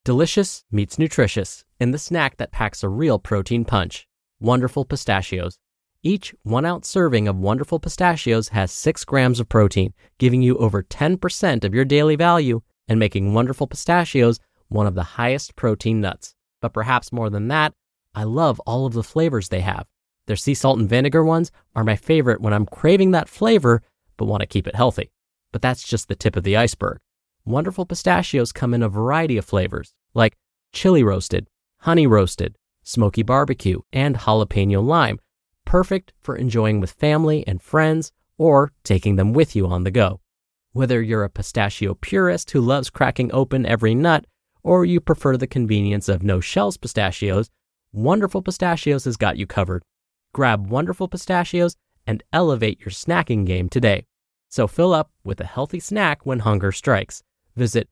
Delicious meets nutritious in the snack that packs a real protein punch. Wonderful Pistachios. Each 1-ounce serving of Wonderful Pistachios has 6 grams of protein, giving you over 10% of your daily value and making Wonderful Pistachios one of the highest protein nuts. But perhaps more than that, I love all of the flavors they have. Their sea salt and vinegar ones are my favorite when I'm craving that flavor but want to keep it healthy. But that's just the tip of the iceberg. Wonderful Pistachios come in a variety of flavors, like chili roasted, honey roasted, smoky barbecue, and jalapeno lime, perfect for enjoying with family and friends or taking them with you on the go. Whether you're a pistachio purist who loves cracking open every nut, or you prefer the convenience of no-shells pistachios, Wonderful Pistachios has got you covered. Grab Wonderful Pistachios and elevate your snacking game today. So fill up with a healthy snack when hunger strikes. Visit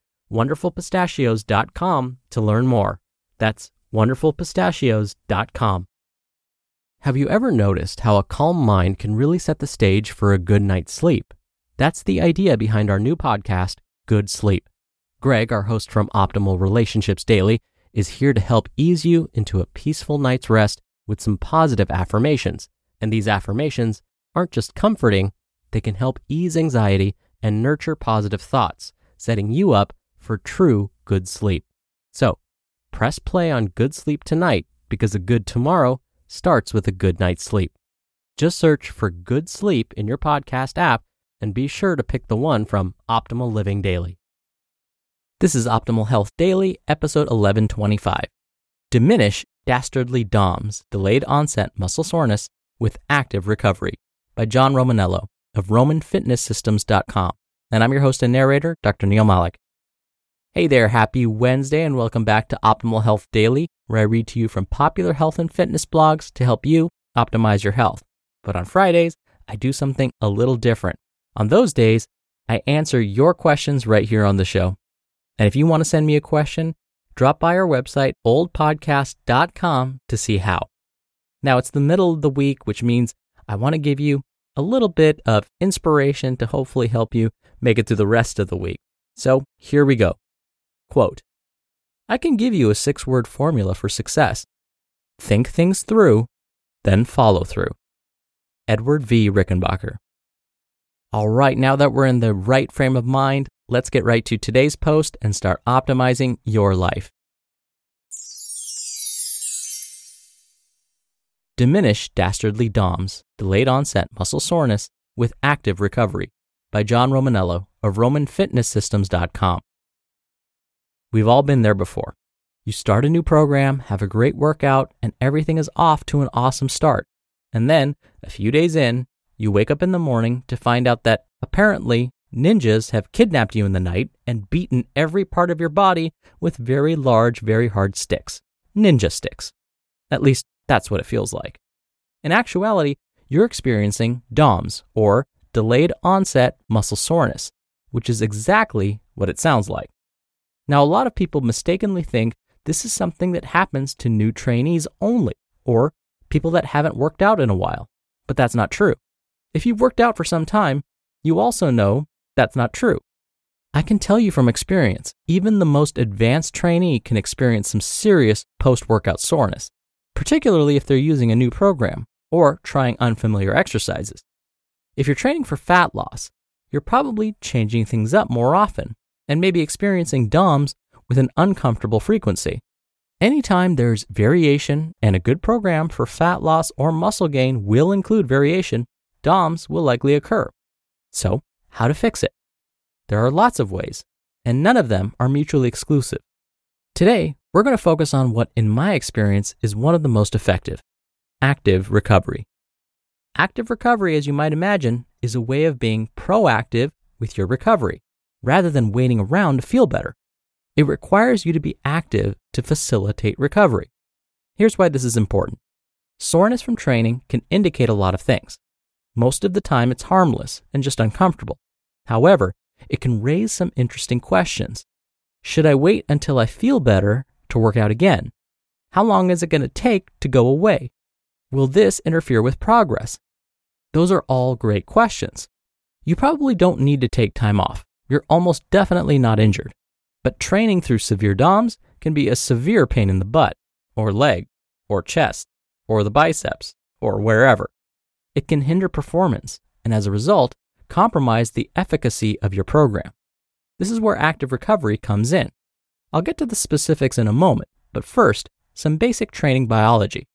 wonderfulpistachios.com to learn more. That's wonderfulpistachios.com. Have you ever noticed how a calm mind can really set the stage for a good night's sleep? That's the idea behind our new podcast, Good Sleep. Greg, our host from Optimal Relationships Daily, is here to help ease you into a peaceful night's rest with some positive affirmations. And these affirmations aren't just comforting, they can help ease anxiety and nurture positive thoughts, setting you up for true good sleep. So, press play on Good Sleep tonight because a good tomorrow starts with a good night's sleep. Just search for Good Sleep in your podcast app and be sure to pick the one from Optimal Living Daily. This is Optimal Health Daily, episode 1125. Diminish Dastardly DOMS, Delayed Onset Muscle Soreness with Active Recovery by John Romanello of RomanFitnessSystems.com. And I'm your host and narrator, Dr. Neil Malik. Hey there, happy Wednesday and welcome back to Optimal Health Daily, where I read to you from popular health and fitness blogs to help you optimize your health. But on Fridays, I do something a little different. On those days, I answer your questions right here on the show. And if you want to send me a question, drop by our website, oldpodcast.com, to see how. Now, it's the middle of the week, which means I want to give you a little bit of inspiration to hopefully help you make it through the rest of the week. So here we go. Quote, I can give you a 6-word formula for success. Think things through, then follow through. Edward V. Rickenbacker. All right, now that we're in the right frame of mind, let's get right to today's post and start optimizing your life. Diminish Dastardly DOMS, Delayed Onset Muscle Soreness with Active Recovery by John Romanello of RomanFitnessSystems.com. We've all been there before. You start a new program, have a great workout, and everything is off to an awesome start. And then, a few days in, you wake up in the morning to find out that apparently ninjas have kidnapped you in the night and beaten every part of your body with very large, very hard sticks. Ninja sticks. At least, that's what it feels like. In actuality, you're experiencing DOMS, or Delayed Onset Muscle Soreness, which is exactly what it sounds like. Now, a lot of people mistakenly think this is something that happens to new trainees only, or people that haven't worked out in a while. But that's not true. If you've worked out for some time, you also know that's not true. I can tell you from experience, even the most advanced trainee can experience some serious post-workout soreness, particularly if they're using a new program or trying unfamiliar exercises. If you're training for fat loss, you're probably changing things up more often and maybe experiencing DOMS with an uncomfortable frequency. Anytime there's variation and a good program for fat loss or muscle gain will include variation, DOMS will likely occur. So, how to fix it? There are lots of ways, and none of them are mutually exclusive. Today, we're going to focus on what, in my experience, is one of the most effective: active recovery. Active recovery, as you might imagine, is a way of being proactive with your recovery, rather than waiting around to feel better. It requires you to be active to facilitate recovery. Here's why this is important. Soreness from training can indicate a lot of things. Most of the time, it's harmless and just uncomfortable. However, it can raise some interesting questions. Should I wait until I feel better to work out again? How long is it going to take to go away? Will this interfere with progress? Those are all great questions. You probably don't need to take time off. You're almost definitely not injured. But training through severe DOMS can be a severe pain in the butt, or leg, or chest, or the biceps, or wherever. It can hinder performance, and as a result, compromise the efficacy of your program. This is where active recovery comes in. I'll get to the specifics in a moment, but first, some basic training biology.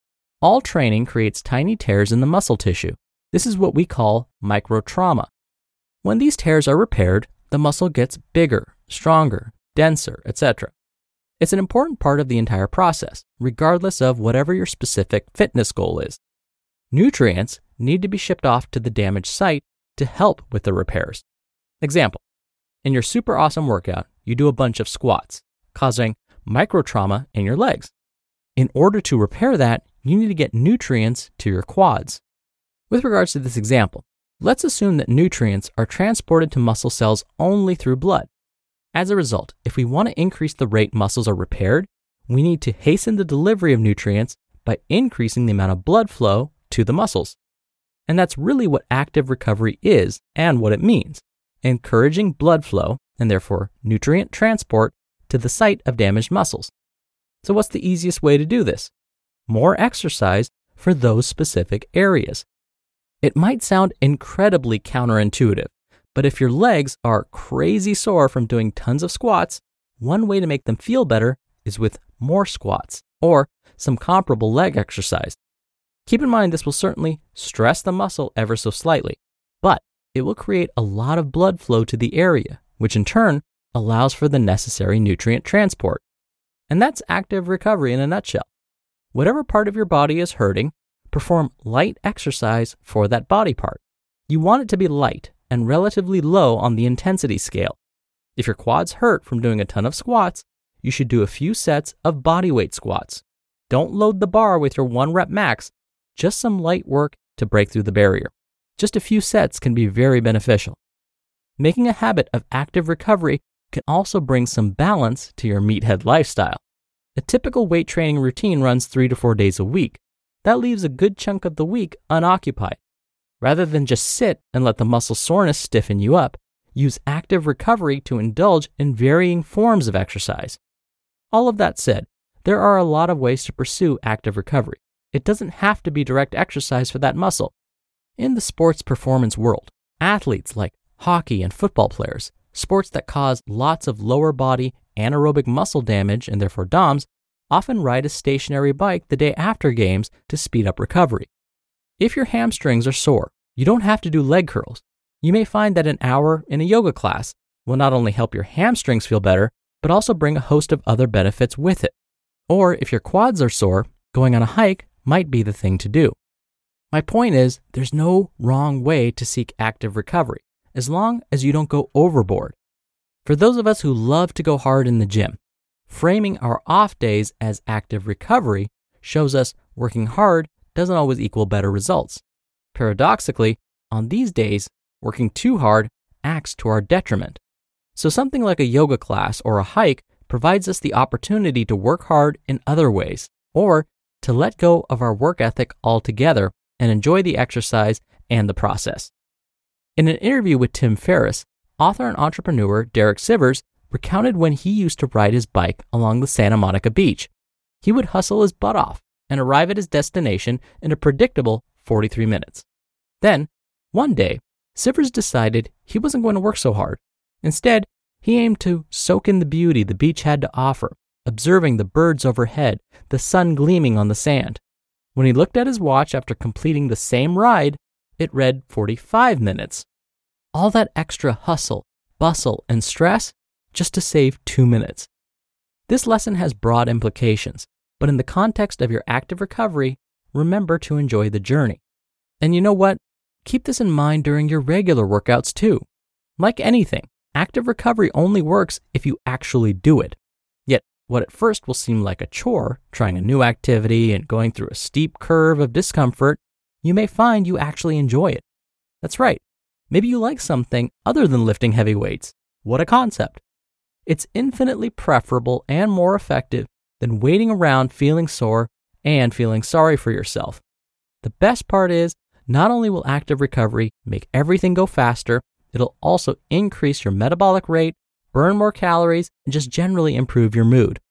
All training creates tiny tears in the muscle tissue. This is what we call microtrauma. When these tears are repaired, the muscle gets bigger, stronger, denser, etc. It's an important part of the entire process, regardless of whatever your specific fitness goal is. Nutrients need to be shipped off to the damaged site to help with the repairs. Example, in your super awesome workout, you do a bunch of squats, causing microtrauma in your legs. In order to repair that, you need to get nutrients to your quads. With regards to this example, let's assume that nutrients are transported to muscle cells only through blood. As a result, if we want to increase the rate muscles are repaired, we need to hasten the delivery of nutrients by increasing the amount of blood flow to the muscles. And that's really what active recovery is and what it means, encouraging blood flow and therefore nutrient transport to the site of damaged muscles. So what's the easiest way to do this? More exercise for those specific areas. It might sound incredibly counterintuitive, but if your legs are crazy sore from doing tons of squats, one way to make them feel better is with more squats or some comparable leg exercise. Keep in mind this will certainly stress the muscle ever so slightly, but it will create a lot of blood flow to the area, which in turn allows for the necessary nutrient transport. And that's active recovery in a nutshell. Whatever part of your body is hurting, perform light exercise for that body part. You want it to be light and relatively low on the intensity scale. If your quads hurt from doing a ton of squats, you should do a few sets of bodyweight squats. Don't load the bar with your 1 rep max, just some light work to break through the barrier. Just a few sets can be very beneficial. Making a habit of active recovery can also bring some balance to your meathead lifestyle. A typical weight training routine runs 3 to 4 days a week. That leaves a good chunk of the week unoccupied. Rather than just sit and let the muscle soreness stiffen you up, use active recovery to indulge in varying forms of exercise. All of that said, there are a lot of ways to pursue active recovery. It doesn't have to be direct exercise for that muscle. In the sports performance world, athletes like hockey and football players, sports that cause lots of lower body anaerobic muscle damage and therefore DOMS, often ride a stationary bike the day after games to speed up recovery. If your hamstrings are sore, you don't have to do leg curls. You may find that an hour in a yoga class will not only help your hamstrings feel better, but also bring a host of other benefits with it. Or if your quads are sore, going on a hike might be the thing to do. My point is, there's no wrong way to seek active recovery, as long as you don't go overboard. For those of us who love to go hard in the gym, framing our off days as active recovery shows us working hard doesn't always equal better results. Paradoxically, on these days, working too hard acts to our detriment. So something like a yoga class or a hike provides us the opportunity to work hard in other ways, or to let go of our work ethic altogether and enjoy the exercise and the process. In an interview with Tim Ferriss, author and entrepreneur Derek Sivers recounted when he used to ride his bike along the Santa Monica beach. He would hustle his butt off and arrive at his destination in a predictable 43 minutes. Then, one day, Sivers decided he wasn't going to work so hard. Instead, he aimed to soak in the beauty the beach had to offer, observing the birds overhead, the sun gleaming on the sand. When he looked at his watch after completing the same ride, it read 45 minutes. All that extra hustle, bustle, and stress just to save 2 minutes. This lesson has broad implications, but in the context of your active recovery, remember to enjoy the journey. And you know what? Keep this in mind during your regular workouts too. Like anything, active recovery only works if you actually do it. Yet, what at first will seem like a chore, trying a new activity and going through a steep curve of discomfort, you may find you actually enjoy it. That's right. Maybe you like something other than lifting heavy weights. What a concept. It's infinitely preferable and more effective than waiting around feeling sore and feeling sorry for yourself. The best part is, not only will active recovery make everything go faster, it'll also increase your metabolic rate, burn more calories, and just generally improve your mood.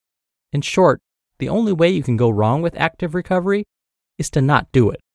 In short, the only way you can go wrong with active recovery is to not do it.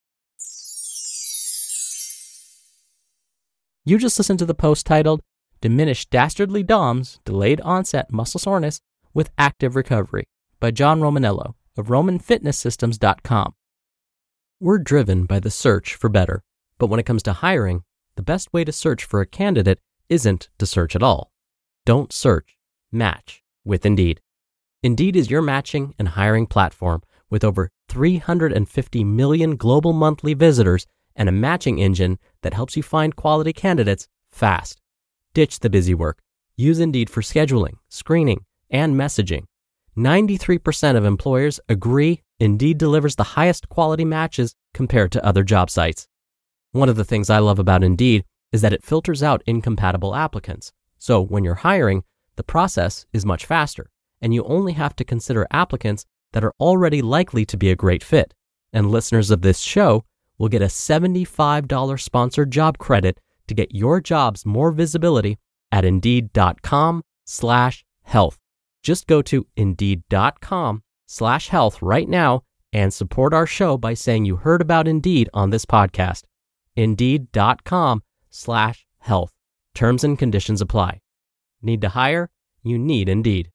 You just listened to the post titled, Diminish Dastardly DOMS, Delayed Onset Muscle Soreness with Active Recovery by John Romanello of RomanFitnessSystems.com. We're driven by the search for better, but when it comes to hiring, the best way to search for a candidate isn't to search at all. Don't search, match with Indeed. Indeed is your matching and hiring platform with over 350 million global monthly visitors and a matching engine that helps you find quality candidates fast. Ditch the busy work. Use Indeed for scheduling, screening, and messaging. 93% of employers agree Indeed delivers the highest quality matches compared to other job sites. One of the things I love about Indeed is that it filters out incompatible applicants. So when you're hiring, the process is much faster, and you only have to consider applicants that are already likely to be a great fit. And listeners of this show will get a $75 sponsored job credit to get your jobs more visibility at Indeed.com/health. Just go to Indeed.com/health right now and support our show by saying you heard about Indeed on this podcast. Indeed.com/health. Terms and conditions apply. Need to hire? You need Indeed.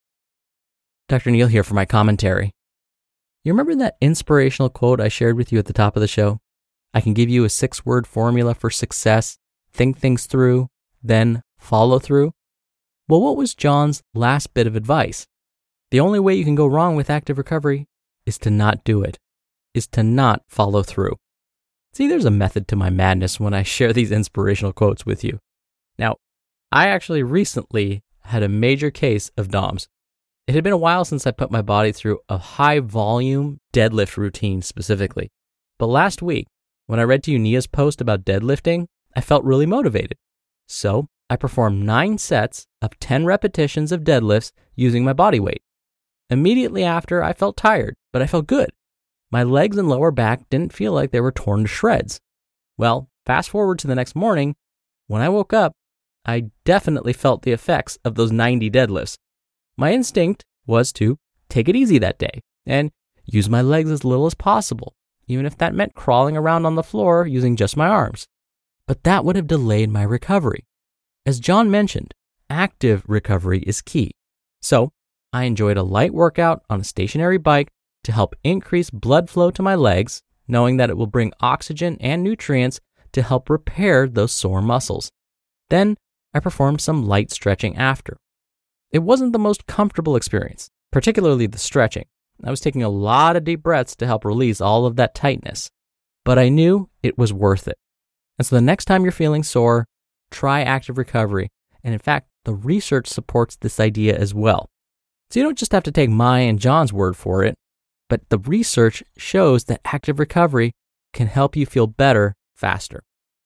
Dr. Neal here for my commentary. You remember that inspirational quote I shared with you at the top of the show? I can give you a 6-word formula for success. Think things through, then follow through. Well, what was John's last bit of advice? The only way you can go wrong with active recovery is to not do it, is to not follow through. See, there's a method to my madness when I share these inspirational quotes with you. Now, I actually recently had a major case of DOMS. It had been a while since I put my body through a high volume deadlift routine specifically. But last week, when I read to you Nia's post about deadlifting, I felt really motivated. So I performed 9 sets of 10 repetitions of deadlifts using my body weight. Immediately after, I felt tired, but I felt good. My legs and lower back didn't feel like they were torn to shreds. Well, fast forward to the next morning, when I woke up, I definitely felt the effects of those 90 deadlifts. My instinct was to take it easy that day and use my legs as little as possible, even if that meant crawling around on the floor using just my arms. But that would have delayed my recovery. As John mentioned, active recovery is key. So I enjoyed a light workout on a stationary bike to help increase blood flow to my legs, knowing that it will bring oxygen and nutrients to help repair those sore muscles. Then I performed some light stretching after. It wasn't the most comfortable experience, particularly the stretching. I was taking a lot of deep breaths to help release all of that tightness, but I knew it was worth it. And so the next time you're feeling sore, try active recovery. And in fact, the research supports this idea as well. So you don't just have to take my and John's word for it, but the research shows that active recovery can help you feel better faster.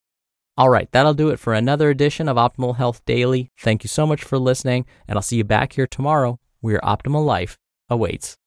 All right, that'll do it for another edition of Optimal Health Daily. Thank you so much for listening, and I'll see you back here tomorrow where your optimal life awaits.